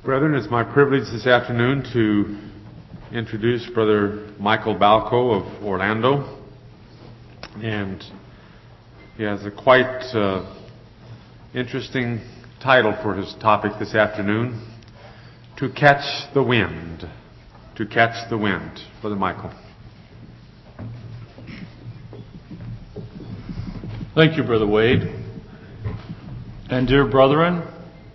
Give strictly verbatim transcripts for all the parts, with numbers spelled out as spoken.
Brethren, it's my privilege this afternoon to introduce Brother Michael Balco of Orlando. And he has a quite uh, interesting title for his topic this afternoon, To Catch the Wind. To Catch the Wind. Brother Michael. Thank you, Brother Wade. And dear brethren,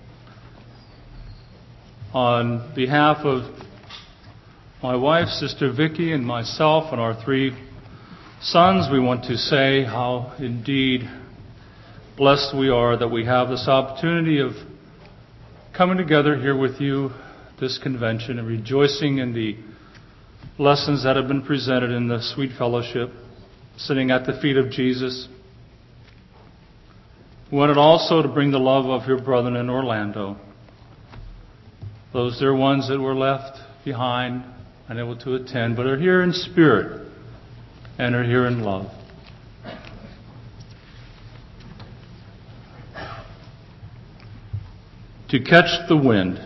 on behalf of my wife, Sister Vicky, and myself and our three sons, we want to say how indeed blessed we are that we have this opportunity of coming together here with you, this convention, and rejoicing in the lessons that have been presented in the sweet fellowship, sitting at the feet of Jesus. We wanted also to bring the love of your brethren in Orlando, those dear ones that were left behind, unable to attend, but are here in spirit and are here in love. To catch the wind.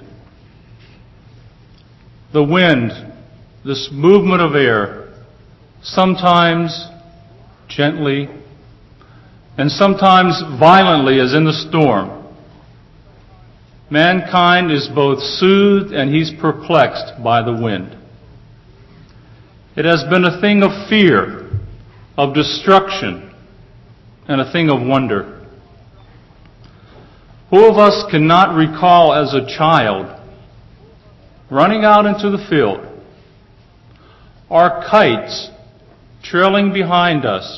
The wind, this movement of air, sometimes gently and sometimes violently as in the storm. Mankind is both soothed and he's perplexed by the wind. It has been a thing of fear, of destruction, and a thing of wonder. Who of us cannot recall as a child running out into the field, our kites trailing behind us,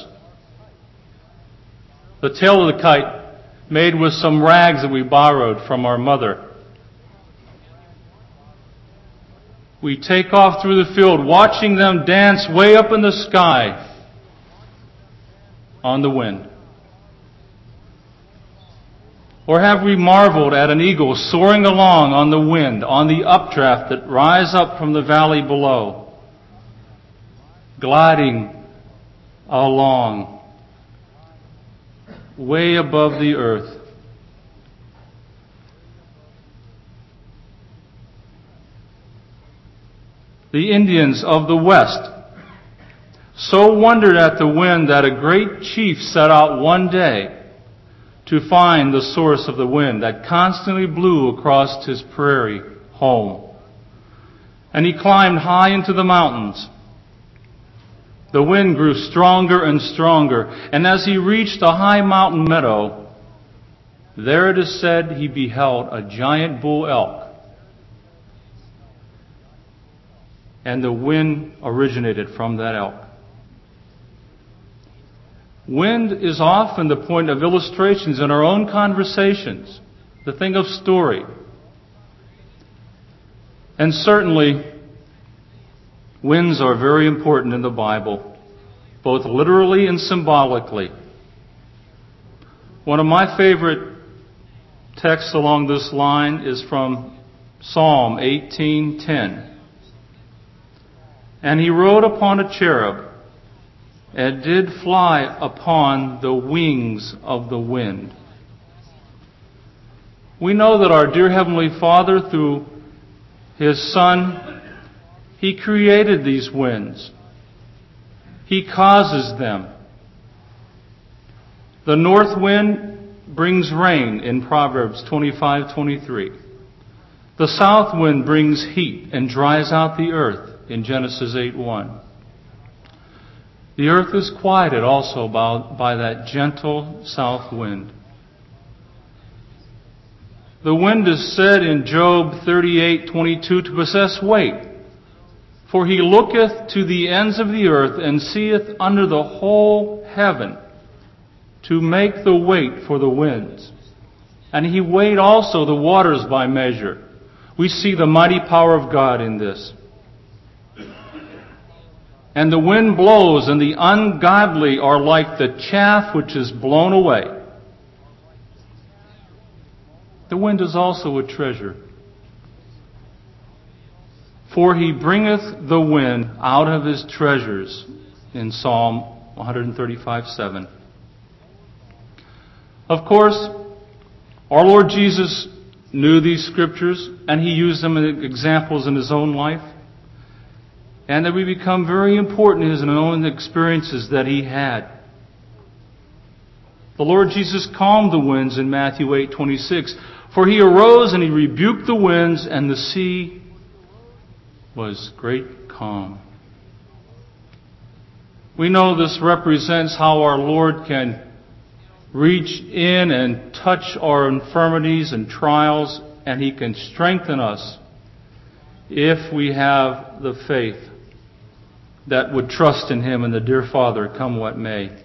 the tail of the kite made with some rags that we borrowed from our mother. We take off through the field, watching them dance way up in the sky on the wind. Or have we marveled at an eagle soaring along on the wind, on the updraft that rise up from the valley below, gliding along way above the earth? The Indians of the West so wondered at the wind that a great chief set out one day to find the source of the wind that constantly blew across his prairie home. And he climbed high into the mountains. The wind grew stronger and stronger, and as he reached a high mountain meadow, there it is said he beheld a giant bull elk. And the wind originated from that elk. Wind is often the point of illustrations in our own conversations, the thing of story. And certainly, winds are very important in the Bible, both literally and symbolically. One of my favorite texts along this line is from Psalm eighteen ten. And he rode upon a cherub, and did fly upon the wings of the wind. We know that our dear Heavenly Father, through His Son, He created these winds. He causes them. The north wind brings rain in Proverbs twenty-five twenty-three. The south wind brings heat and dries out the earth in Genesis eight one. The earth is quieted also by, by that gentle south wind. The wind is said in Job thirty-eight twenty-two to possess weight. For he looketh to the ends of the earth, and seeth under the whole heaven, to make the weight for the winds. And he weighed also the waters by measure. We see the mighty power of God in this. And the wind blows, and the ungodly are like the chaff which is blown away. The wind is also a treasure. For he bringeth the wind out of his treasures, in Psalm one thirty-five seven. Of course, our Lord Jesus knew these scriptures and he used them as examples in his own life. And that we become very important in his own experiences that he had. The Lord Jesus calmed the winds in Matthew eight twenty-six. For he arose and he rebuked the winds, and the sea was great calm. We know this represents how our Lord can reach in and touch our infirmities and trials, and he can strengthen us if we have the faith that would trust in him and the dear Father, come what may.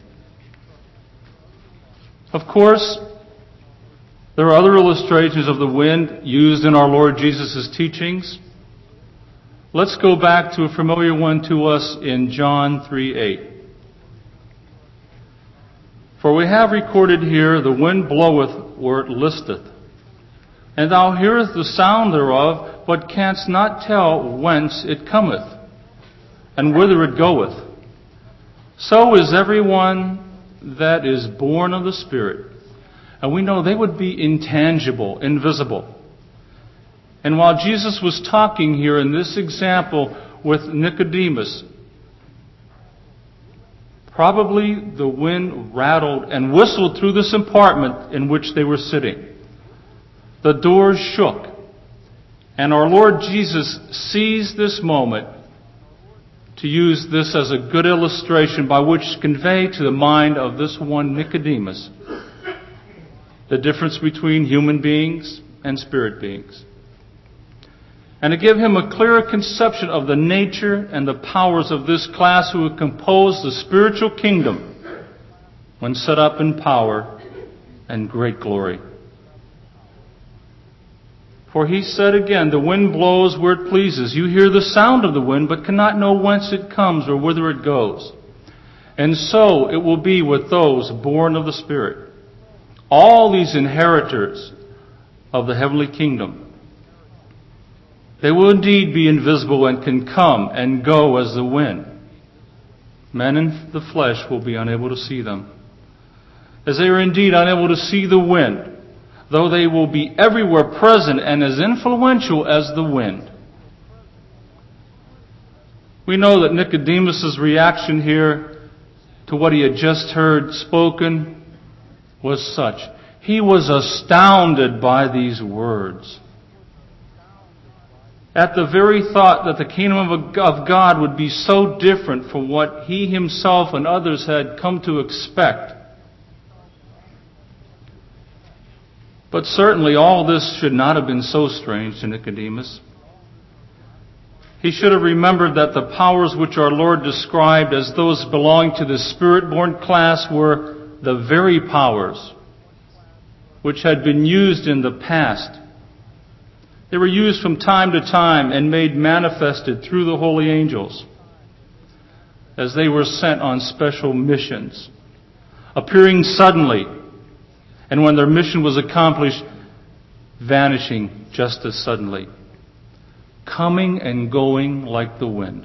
Of course, there are other illustrations of the wind used in our Lord Jesus' teachings. Let's go back to a familiar one to us in John three eight. For we have recorded here, the wind bloweth where it listeth, and thou hearest the sound thereof, but canst not tell whence it cometh, and whither it goeth. So is everyone that is born of the Spirit. And we know they would be intangible, invisible. And while Jesus was talking here in this example with Nicodemus, probably the wind rattled and whistled through this apartment in which they were sitting. The doors shook. And our Lord Jesus seized this moment to use this as a good illustration by which to convey to the mind of this one Nicodemus the difference between human beings and spirit beings, and to give him a clearer conception of the nature and the powers of this class who would compose the spiritual kingdom when set up in power and great glory. For he said again, the wind blows where it pleases. You hear the sound of the wind, but cannot know whence it comes or whither it goes. And so it will be with those born of the Spirit. All these inheritors of the heavenly kingdom, they will indeed be invisible and can come and go as the wind. Men in the flesh will be unable to see them, as they are indeed unable to see the wind, though they will be everywhere present and as influential as the wind. We know that Nicodemus' reaction here to what he had just heard spoken was such. He was astounded by these words. At the very thought that the kingdom of God would be so different from what he himself and others had come to expect. But certainly all this should not have been so strange to Nicodemus. He should have remembered that the powers which our Lord described as those belonging to the Spirit-born class were the very powers which had been used in the past. They were used from time to time and made manifested through the holy angels as they were sent on special missions, appearing suddenly, and when their mission was accomplished, vanishing just as suddenly, coming and going like the wind.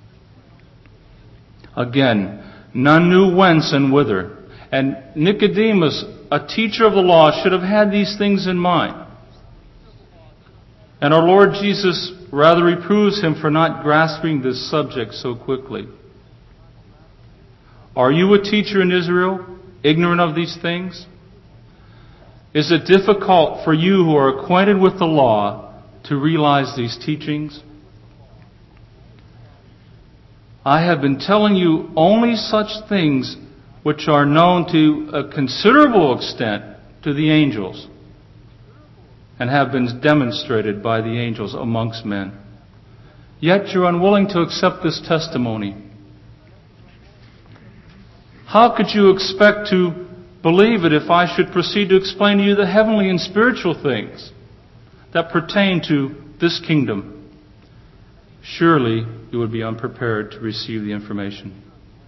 Again, none knew whence and whither. And Nicodemus, a teacher of the law, should have had these things in mind. And our Lord Jesus rather reproves him for not grasping this subject so quickly. Are you a teacher in Israel, ignorant of these things? Is it difficult for you who are acquainted with the law to realize these teachings? I have been telling you only such things which are known to a considerable extent to the angels and have been demonstrated by the angels amongst men. Yet you're unwilling to accept this testimony. How could you expect to believe it if I should proceed to explain to you the heavenly and spiritual things that pertain to this kingdom? Surely you would be unprepared to receive the information.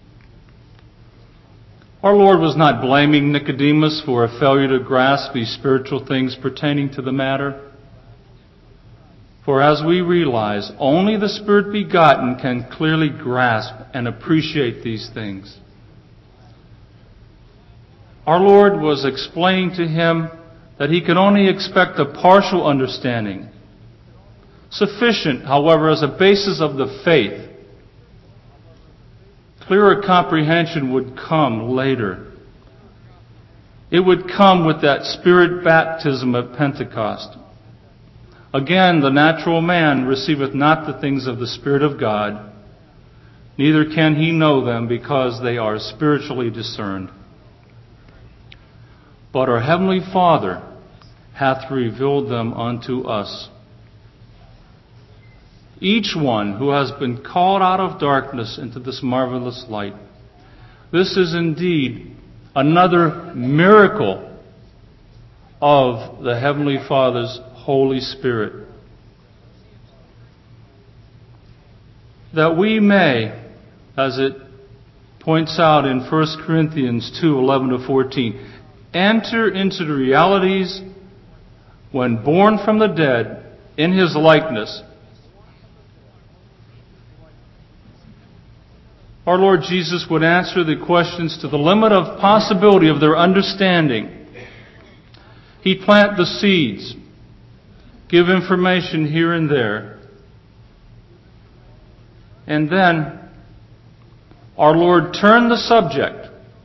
Our Lord was not blaming Nicodemus for a failure to grasp these spiritual things pertaining to the matter. For as we realize, only the Spirit begotten can clearly grasp and appreciate these things. Our Lord was explaining to him that he can only expect a partial understanding, sufficient, however, as a basis of the faith. Clearer comprehension would come later. It would come with that Spirit baptism at Pentecost. Again, the natural man receiveth not the things of the Spirit of God, neither can he know them, because they are spiritually discerned. But our Heavenly Father hath revealed them unto us. Each one who has been called out of darkness into this marvelous light. This is indeed another miracle of the Heavenly Father's Holy Spirit. That we may, as it points out in First Corinthians two, eleven to fourteen, enter into the realities when born from the dead in His likeness. Our Lord Jesus would answer the questions to the limit of possibility of their understanding. He'd plant the seeds, give information here and there, and then our Lord turned the subject,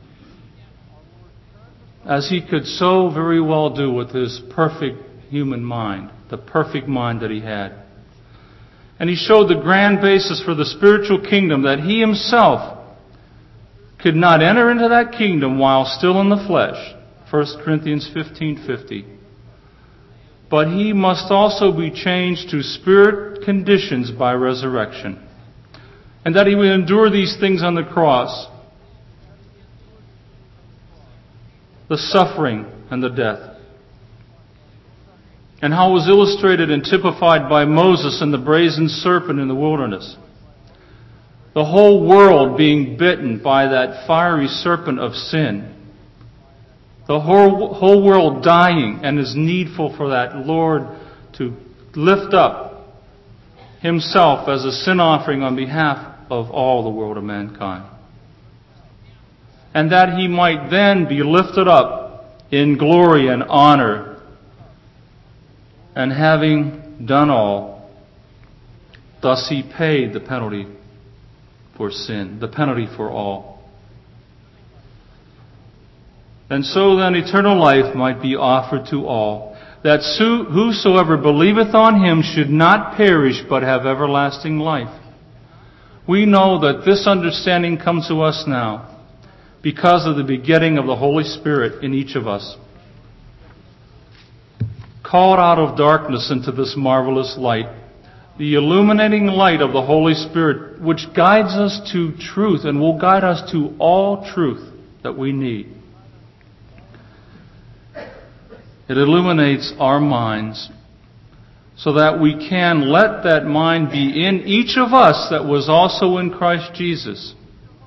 as He could so very well do with His perfect human mind, the perfect mind that He had. And He showed the grand basis for the spiritual kingdom, that He Himself could not enter into that kingdom while still in the flesh. First Corinthians fifteen fifty. But He must also be changed to spirit conditions by resurrection. And that He would endure these things on the cross. The suffering and the death. And how it was illustrated and typified by Moses and the brazen serpent in the wilderness. The whole world being bitten by that fiery serpent of sin. The whole, whole world dying, and is needful for that Lord to lift up Himself as a sin offering on behalf of all the world of mankind. And that He might then be lifted up in glory and honor. And having done all, thus He paid the penalty for sin, the penalty for all. And so then eternal life might be offered to all, that whosoever believeth on Him should not perish, but have everlasting life. We know that this understanding comes to us now because of the begetting of the Holy Spirit in each of us. Called out of darkness into this marvelous light, the illuminating light of the Holy Spirit, which guides us to truth and will guide us to all truth that we need. It illuminates our minds so that we can let that mind be in each of us that was also in Christ Jesus.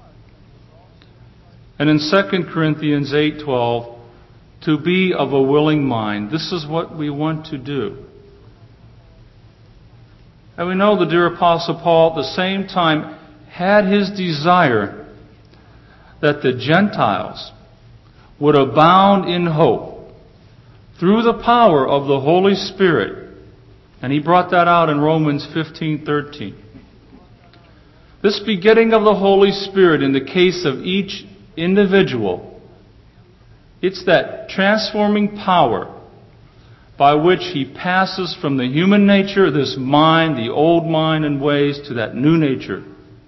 And in Second Corinthians eight twelve, to be of a willing mind. This is what we want to do. And we know the dear Apostle Paul at the same time had his desire that the Gentiles would abound in hope through the power of the Holy Spirit. And he brought that out in Romans fifteen thirteen. This begetting of the Holy Spirit in the case of each individual, it's that transforming power by which He passes from the human nature, this mind, the old mind and ways, to that new nature,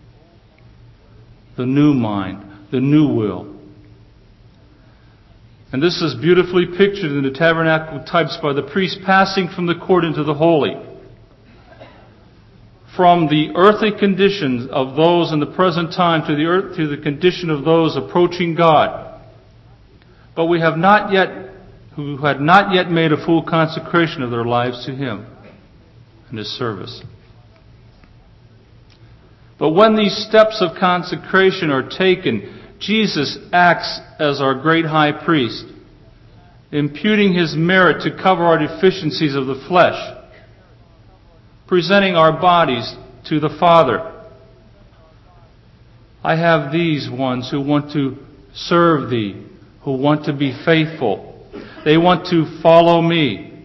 the new mind, the new will. And this is beautifully pictured in the tabernacle types by the priest passing from the court into the holy. From the earthly conditions of those in the present time to the earth, to the condition of those approaching God. But we have not yet, who had not yet made a full consecration of their lives to Him and His service. But when these steps of consecration are taken, Jesus acts as our great high priest, imputing His merit to cover our deficiencies of the flesh, presenting our bodies to the Father. I have these ones who want to serve Thee, who want to be faithful. They want to follow me.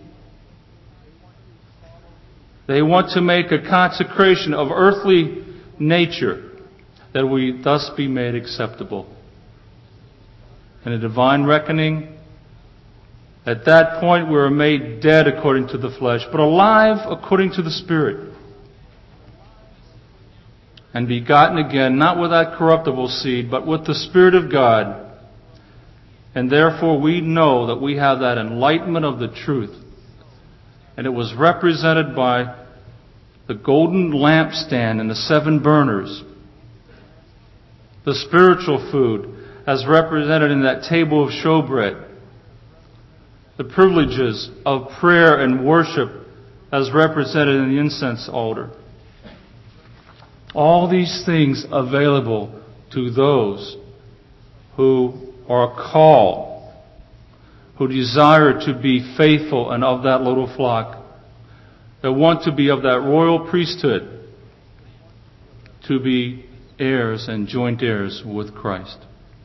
They want to make a consecration of earthly nature, that we thus be made acceptable. In a divine reckoning, at that point we are made dead according to the flesh, but alive according to the Spirit. And begotten again, not with that corruptible seed, but with the Spirit of God. And therefore we know that we have that enlightenment of the truth. And it was represented by the golden lampstand and the seven burners. The spiritual food as represented in that table of showbread. The privileges of prayer and worship as represented in the incense altar. All these things available to those who are called, who desire to be faithful and of that little flock, that want to be of that royal priesthood, to be heirs and joint heirs with Christ.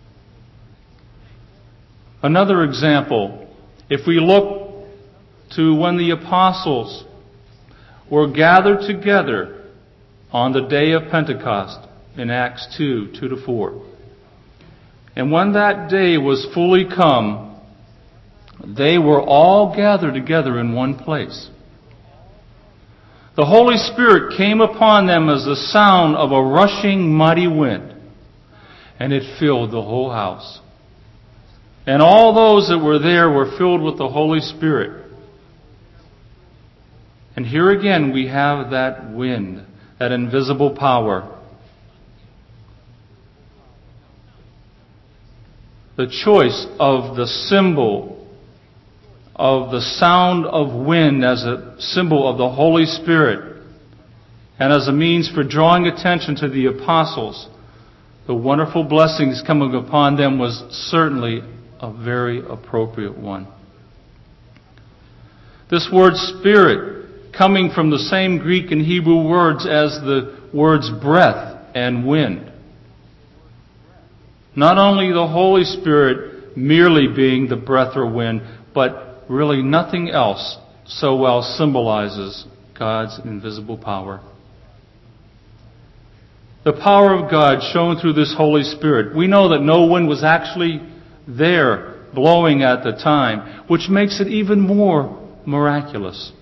Another example, if we look to when the apostles were gathered together on the day of Pentecost in Acts two, two to four. And when that day was fully come, they were all gathered together in one place. The Holy Spirit came upon them as the sound of a rushing mighty wind, and it filled the whole house. And all those that were there were filled with the Holy Spirit. And here again we have that wind, that invisible power. The choice of the symbol of the sound of wind as a symbol of the Holy Spirit and as a means for drawing attention to the apostles, the wonderful blessings coming upon them was certainly a very appropriate one. This word Spirit, coming from the same Greek and Hebrew words as the words breath and wind. Not only the Holy Spirit merely being the breath or wind, but really nothing else so well symbolizes God's invisible power. The power of God shown through this Holy Spirit. We know that no wind was actually there blowing at the time, which makes it even more miraculous.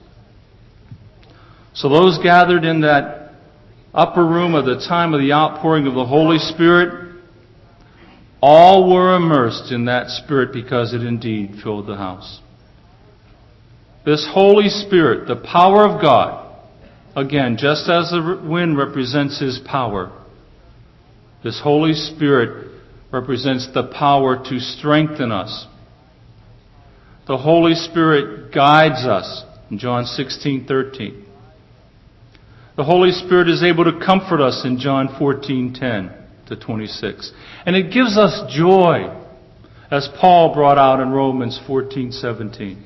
So those gathered in that upper room at the time of the outpouring of the Holy Spirit, all were immersed in that Spirit because it indeed filled the house. This Holy Spirit, the power of God, again, just as the wind represents His power, this Holy Spirit represents the power to strengthen us. The Holy Spirit guides us in John sixteen thirteen. The Holy Spirit is able to comfort us in John fourteen ten to twenty-six. And it gives us joy, as Paul brought out in Romans fourteen seventeen.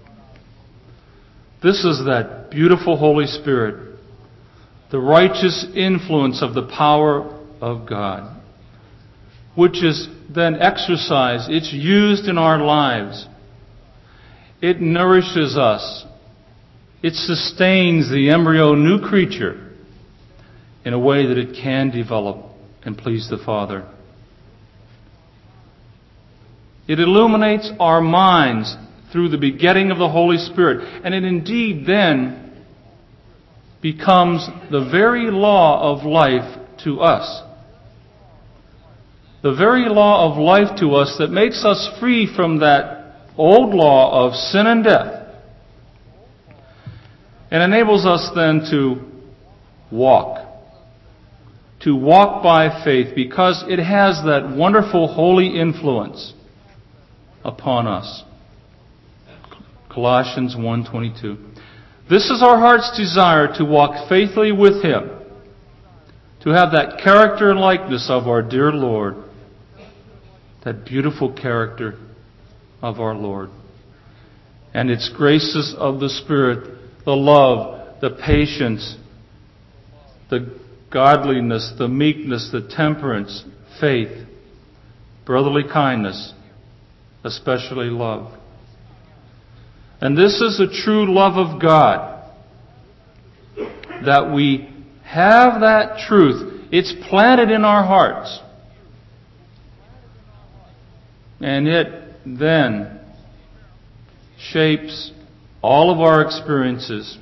This is that beautiful Holy Spirit, the righteous influence of the power of God, which is then exercised, it's used in our lives. It nourishes us. It sustains the embryo new creature in a way that it can develop and please the Father. It illuminates our minds through the begetting of the Holy Spirit, and it indeed then becomes the very law of life to us. The very law of life to us that makes us free from that old law of sin and death, and enables us then to walk. To walk by faith because it has that wonderful holy influence upon us. Colossians one twenty-two. This is our heart's desire, to walk faithfully with Him, to have that character and likeness of our dear Lord, that beautiful character of our Lord, and its graces of the Spirit, the love, the patience, the godliness, the meekness, the temperance, faith, brotherly kindness, especially love. And this is the true love of God, that we have that truth. It's planted in our hearts. And it then shapes all of our experiences.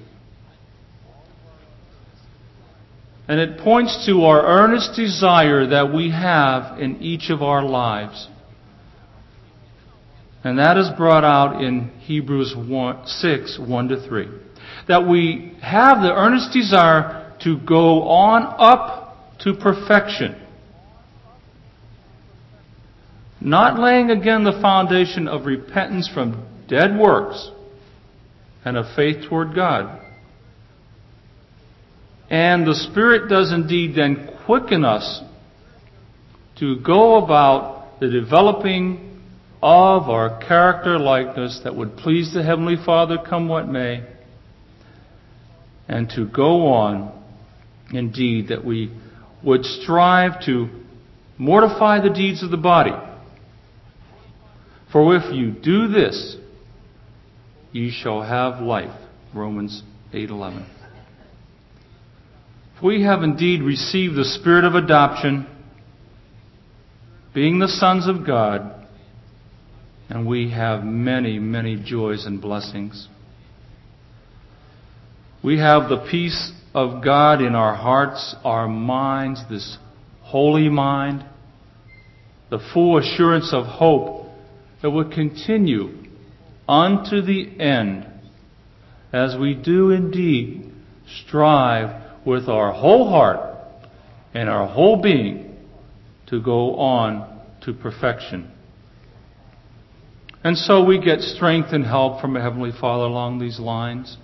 And it points to our earnest desire that we have in each of our lives. And that is brought out in Hebrews six, one to three. That we have the earnest desire to go on up to perfection. Not laying again the foundation of repentance from dead works and of faith toward God. And the Spirit does indeed then quicken us to go about the developing of our character likeness that would please the Heavenly Father come what may, and to go on, indeed, that we would strive to mortify the deeds of the body. For if you do this, ye shall have life. Romans eight eleven. If we have indeed received the Spirit of adoption, being the sons of God, and we have many, many joys and blessings. We have the peace of God in our hearts, our minds, this holy mind, the full assurance of hope that will continue unto the end, as we do indeed strive with our whole heart and our whole being to go on to perfection. And so we get strength and help from a Heavenly Father along these lines.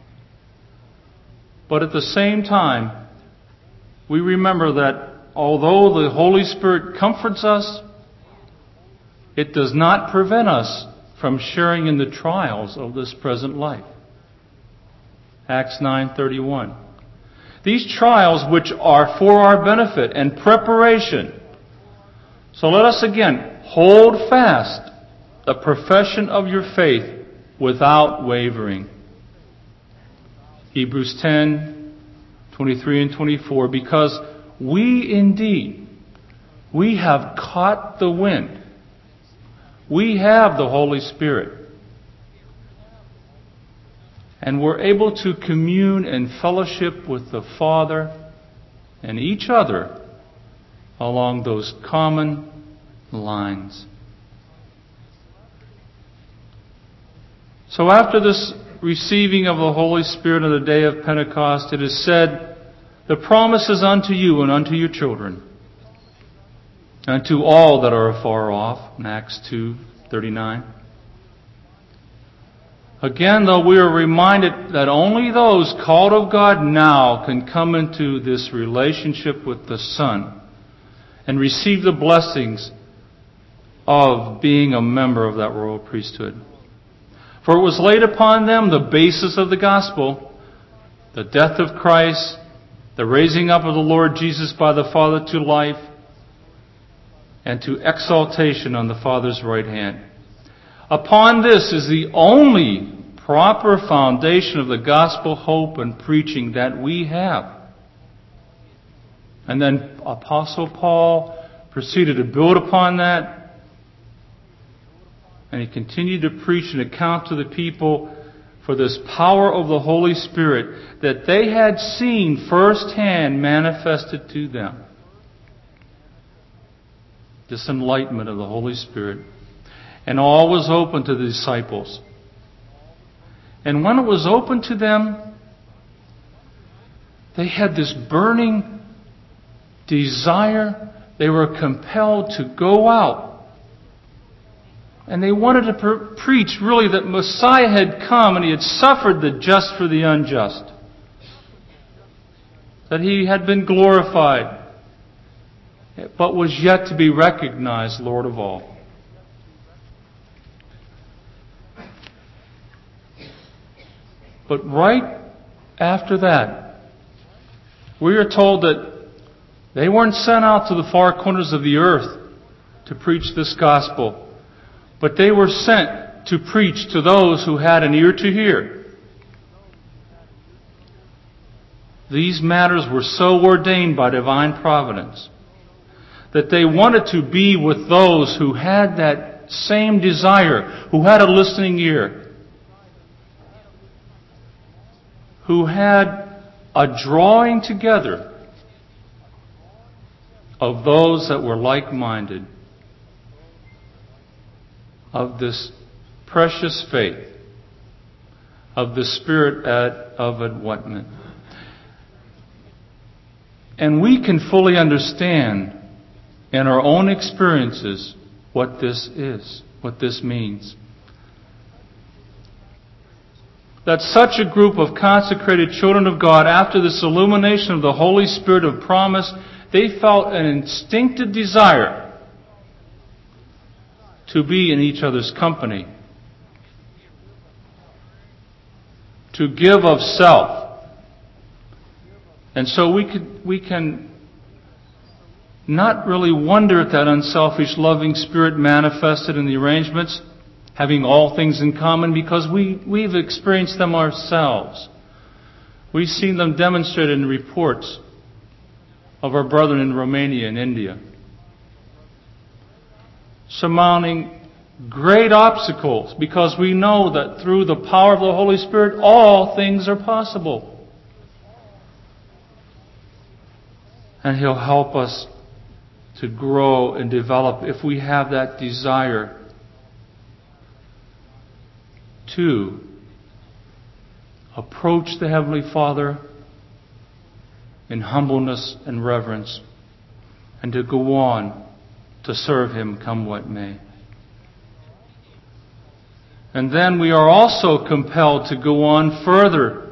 But at the same time, we remember that although the Holy Spirit comforts us, it does not prevent us from sharing in the trials of this present life. Acts nine thirty-one. These trials which are for our benefit and preparation. So let us again hold fast the profession of your faith without wavering. Hebrews ten twenty-three and twenty-four. Because we indeed, we have caught the wind. We have the Holy Spirit. And we're able to commune and fellowship with the Father and each other along those common lines. So after this receiving of the Holy Spirit on the day of Pentecost, it is said, the promise is unto you and unto your children, and to all that are afar off, in Acts two thirty-nine. Again, though, we are reminded that only those called of God now can come into this relationship with the Son and receive the blessings of being a member of that royal priesthood. For it was laid upon them the basis of the gospel, the death of Christ, the raising up of the Lord Jesus by the Father to life, and to exaltation on the Father's right hand. Upon this is the only proper foundation of the gospel hope and preaching that we have. And then Apostle Paul proceeded to build upon that. And he continued to preach and account to the people for this power of the Holy Spirit that they had seen firsthand manifested to them. This enlightenment of the Holy Spirit. And all was open to the disciples. And when it was open to them, they had this burning desire. They were compelled to go out. And they wanted to pre- preach really that Messiah had come and He had suffered the just for the unjust. That He had been glorified, but was yet to be recognized Lord of all. But right after that, we are told that they weren't sent out to the far corners of the earth to preach this gospel, but they were sent to preach to those who had an ear to hear. These matters were so ordained by divine providence that they wanted to be with those who had that same desire, who had a listening ear, who had a drawing together of those that were like-minded, of this precious faith, of the spirit of enlightenment. And we can fully understand in our own experiences what this is, what this means. That such a group of consecrated children of God, after this illumination of the Holy Spirit of promise, they felt an instinctive desire to be in each other's company, to give of self. And so we could, we can not really wonder at that unselfish, loving spirit manifested in the arrangements, having all things in common, because we, we've experienced them ourselves. We've seen them demonstrated in reports of our brethren in Romania and India, surmounting great obstacles, because we know that through the power of the Holy Spirit, all things are possible. And He'll help us to grow and develop if we have that desire to approach the Heavenly Father in humbleness and reverence, and to go on to serve Him come what may. And then we are also compelled to go on further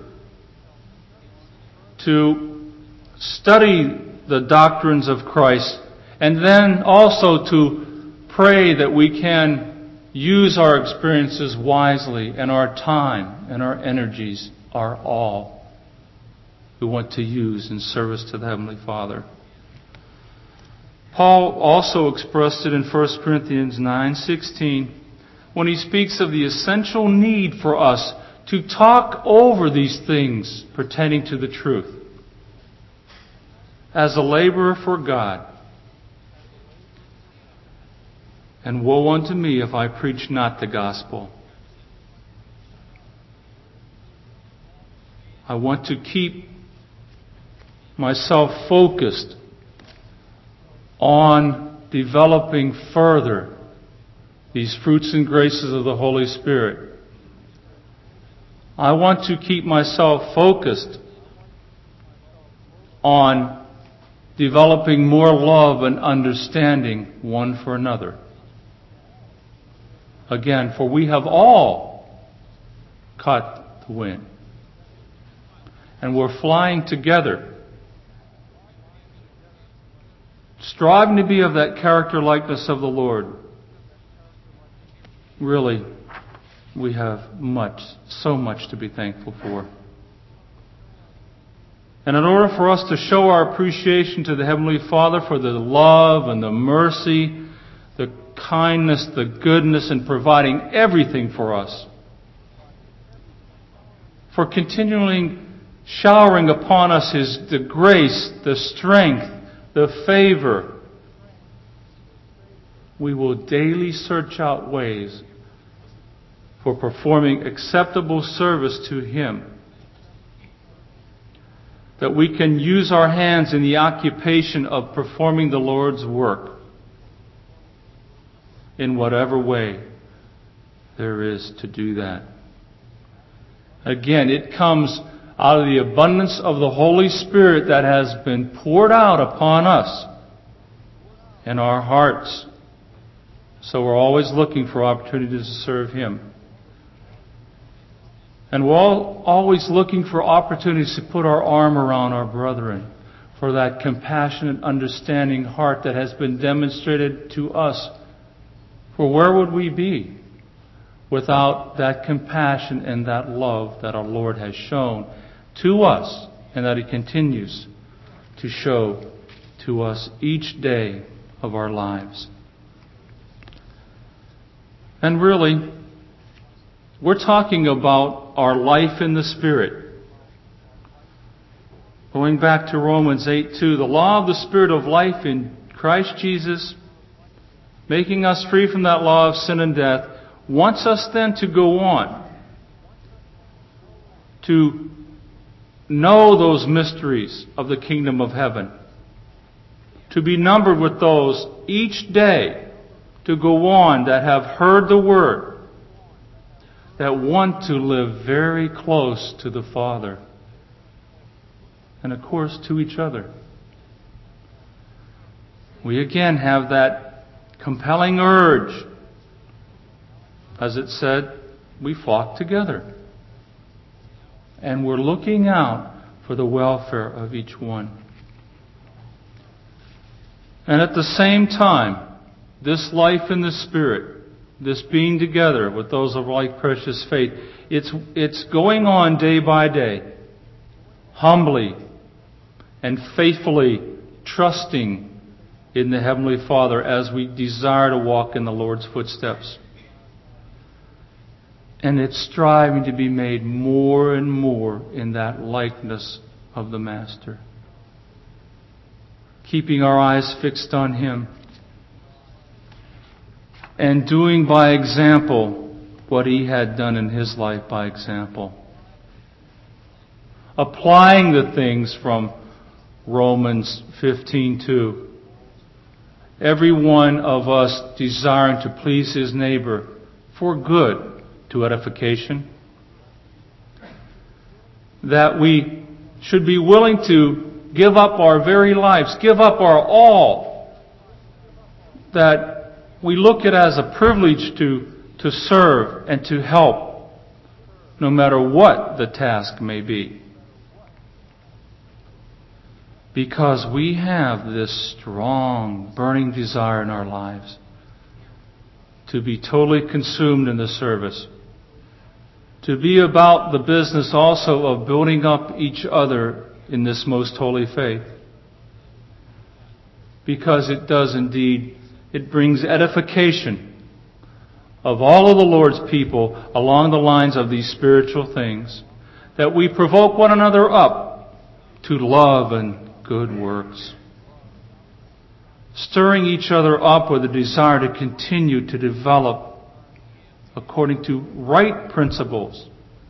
to study the doctrines of Christ, and then also to pray that we can use our experiences wisely, and our time and our energies are all we want to use in service to the Heavenly Father. Paul also expressed it in First Corinthians nine sixteen when he speaks of the essential need for us to talk over these things pertaining to the truth. As a laborer for God, and woe unto me if I preach not the gospel. I want to keep myself focused on developing further these fruits and graces of the Holy Spirit. I want to keep myself focused on developing more love and understanding one for another. Again, for we have all caught the wind, and we're flying together, striving to be of that character likeness of the Lord. Really, we have much, so much to be thankful for. And in order for us to show our appreciation to the Heavenly Father for the love and the mercy, the kindness, the goodness in providing everything for us, for continually showering upon us His the grace, the strength, the favor, we will daily search out ways for performing acceptable service to Him, that we can use our hands in the occupation of performing the Lord's work in whatever way there is to do that. Again, it comes out of the abundance of the Holy Spirit that has been poured out upon us in our hearts. So we're always looking for opportunities to serve Him. And we're all always looking for opportunities to put our arm around our brethren, for that compassionate, understanding heart that has been demonstrated to us. For where would we be without that compassion and that love that our Lord has shown to us, and that He continues to show to us each day of our lives? And really, We're talking about our life in the Spirit. Going back to Romans eight two, the law of the Spirit of life in Christ Jesus, making us free from that law of sin and death, wants us then to go on to know those mysteries of the kingdom of heaven, to be numbered with those each day, to go on that have heard the word, that want to live very close to the Father, and of course to each other. We again have that compelling urge. As it said, we flock together. And we're looking out for the welfare of each one. And at the same time, this life in the Spirit, this being together with those of like precious faith, it's, it's going on day by day, humbly and faithfully trusting in the Heavenly Father as we desire to walk in the Lord's footsteps. And it's striving to be made more and more in that likeness of the Master. Keeping our eyes fixed on Him. And doing by example what He had done in His life by example. Applying the things from Romans fifteen two. Every one of us desiring to please his neighbor for good, to edification. That we should be willing to give up our very lives, give up our all. That we look at as a privilege to, to serve and to help, no matter what the task may be. Because we have this strong, burning desire in our lives to be totally consumed in the service. To be about the business also of building up each other in this most holy faith. Because it does indeed, it brings edification of all of the Lord's people along the lines of these spiritual things. That we provoke one another up to love and good works. Stirring each other up with a desire to continue to develop according to right principles.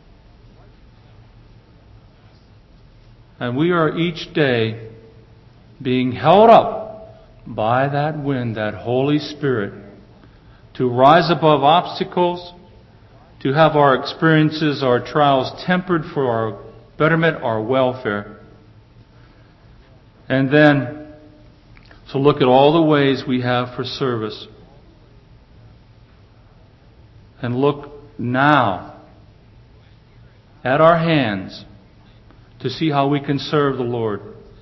And we are each day being held up by that wind, that Holy Spirit, to rise above obstacles, to have our experiences, our trials tempered for our betterment, our welfare. And then to look at all the ways we have for service. And look now at our hands to see how we can serve the Lord.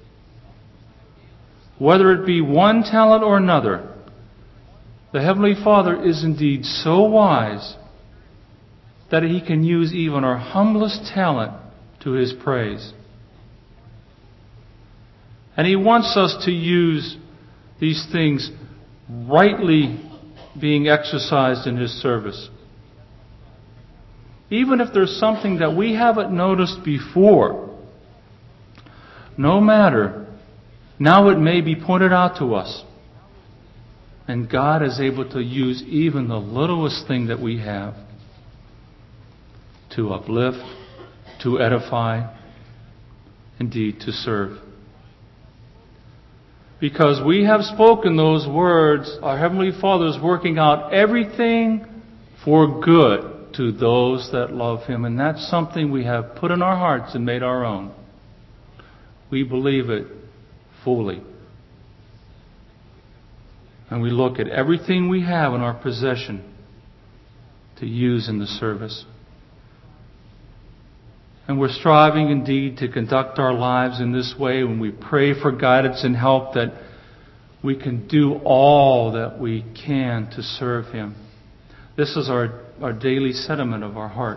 Whether it be one talent or another, the Heavenly Father is indeed so wise that He can use even our humblest talent to His praise. And He wants us to use these things rightly being exercised in His service. Even if there's something that we haven't noticed before, no matter, now it may be pointed out to us. And God is able to use even the littlest thing that we have to uplift, to edify, indeed to serve. Because we have spoken those words, our Heavenly Father is working out everything for good to those that love Him. And that's something we have put in our hearts and made our own. We believe it fully. And we look at everything we have in our possession to use in the service. And we're striving indeed to conduct our lives in this way when we pray for guidance and help, that we can do all that we can to serve Him. This is our, our daily sentiment of our heart.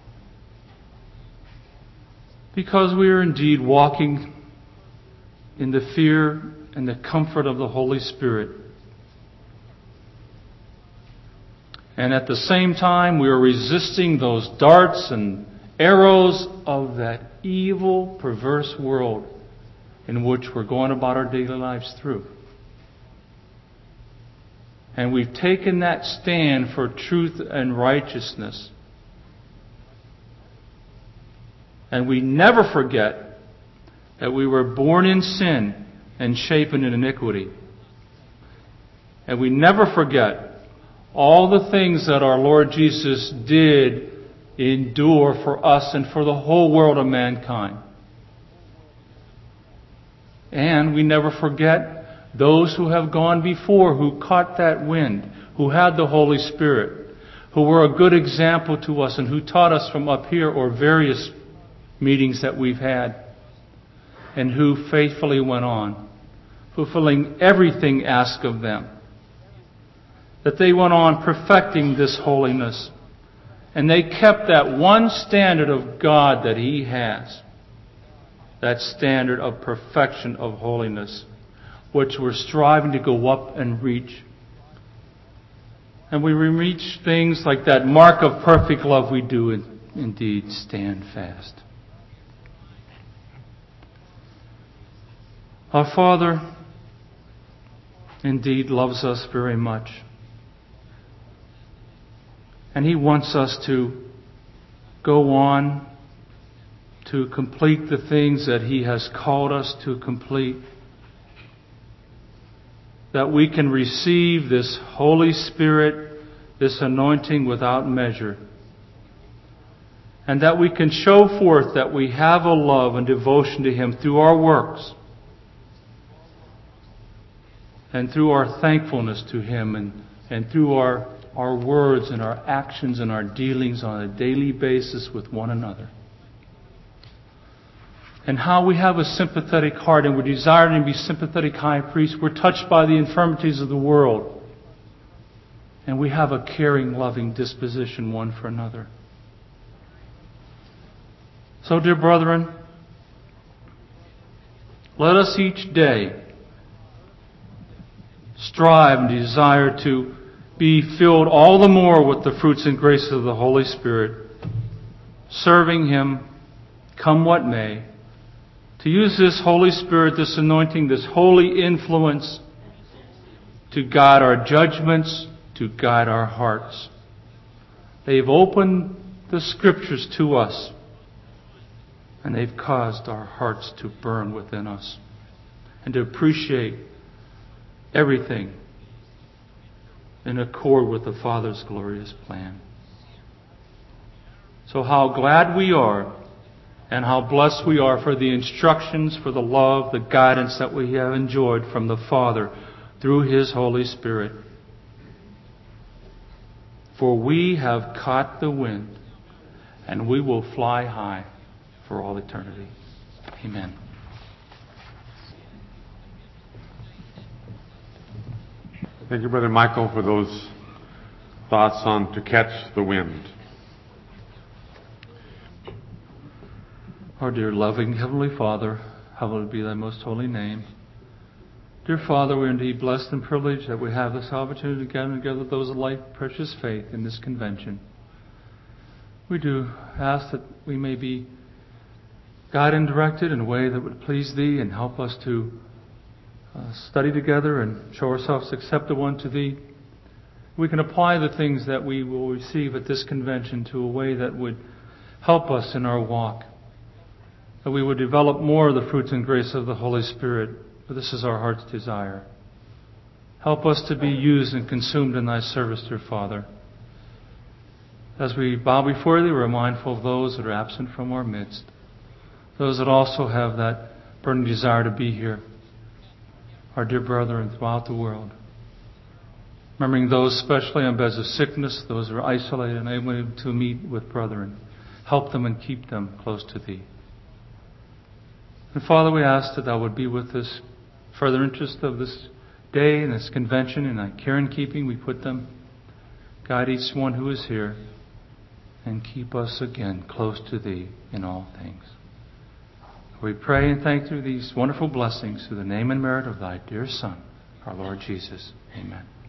Because we are indeed walking in the fear and the comfort of the Holy Spirit. And at the same time, we are resisting those darts and arrows of that evil, perverse world in which we're going about our daily lives through. And we've taken that stand for truth and righteousness. And we never forget that we were born in sin and shapen in iniquity. And we never forget all the things that our Lord Jesus did endure for us and for the whole world of mankind. And we never forget those who have gone before, who caught that wind, who had the Holy Spirit, who were a good example to us and who taught us from up here or various meetings that we've had, and who faithfully went on, fulfilling everything asked of them. That they went on perfecting this holiness. And they kept that one standard of God that He has. That standard of perfection of holiness, which we're striving to go up and reach. And we reach things like that mark of perfect love, we do indeed stand fast. Our Father indeed loves us very much. And He wants us to go on to complete the things that He has called us to complete. That we can receive this Holy Spirit, this anointing without measure. And that we can show forth that we have a love and devotion to Him through our works. And through our thankfulness to Him and, and through our, our words and our actions and our dealings on a daily basis with one another. And how we have a sympathetic heart and we're desiring to be sympathetic high priests. We're touched by the infirmities of the world. And we have a caring, loving disposition one for another. So, dear brethren, let us each day strive and desire to be filled all the more with the fruits and graces of the Holy Spirit, serving Him, come what may, to use this Holy Spirit, this anointing, this holy influence to guide our judgments, to guide our hearts. They've opened the Scriptures to us, and they've caused our hearts to burn within us and to appreciate everything in accord with the Father's glorious plan. So how glad we are and how blessed we are for the instructions, for the love, the guidance that we have enjoyed from the Father through His Holy Spirit. For we have caught the wind, and we will fly high for all eternity. Amen. Thank you, Brother Michael, for those thoughts on to catch the wind. Our dear loving Heavenly Father, hallowed be Thy most holy name. Dear Father, we're indeed blessed and privileged that we have this opportunity to gather together those of like precious faith in this convention. We do ask that we may be guided and directed in a way that would please Thee and help us to uh, study together and show ourselves acceptable unto Thee. We can apply the things that we will receive at this convention to a way that would help us in our walk. That we would develop more of the fruits and grace of the Holy Spirit. For this is our heart's desire. Help us to be used and consumed in Thy service, dear Father. As we bow before Thee, we're mindful of those that are absent from our midst. Those that also have that burning desire to be here. Our dear brethren throughout the world. Remembering those especially on beds of sickness, those who are isolated and able to meet with brethren. Help them and keep them close to Thee. And Father, we ask that Thou would be with us. Further interest of this day and this convention and Thy care and keeping, we put them. Guide each one who is here and keep us again close to Thee in all things. We pray and thank Thee for these wonderful blessings through the name and merit of Thy dear Son, our Lord Jesus. Amen.